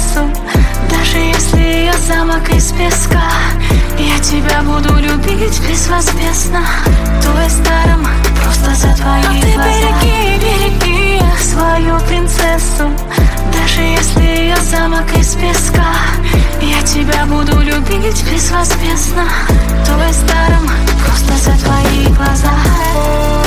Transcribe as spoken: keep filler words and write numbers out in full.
принцессу. Даже если я замок из песка, я тебя буду любить безвозмездно. Твой старом просто за твои глаза. Но ты береги, береги свою принцессу. Даже если я замок из песка, я тебя буду любить безвозмездно. Твой старом просто за твои глаза.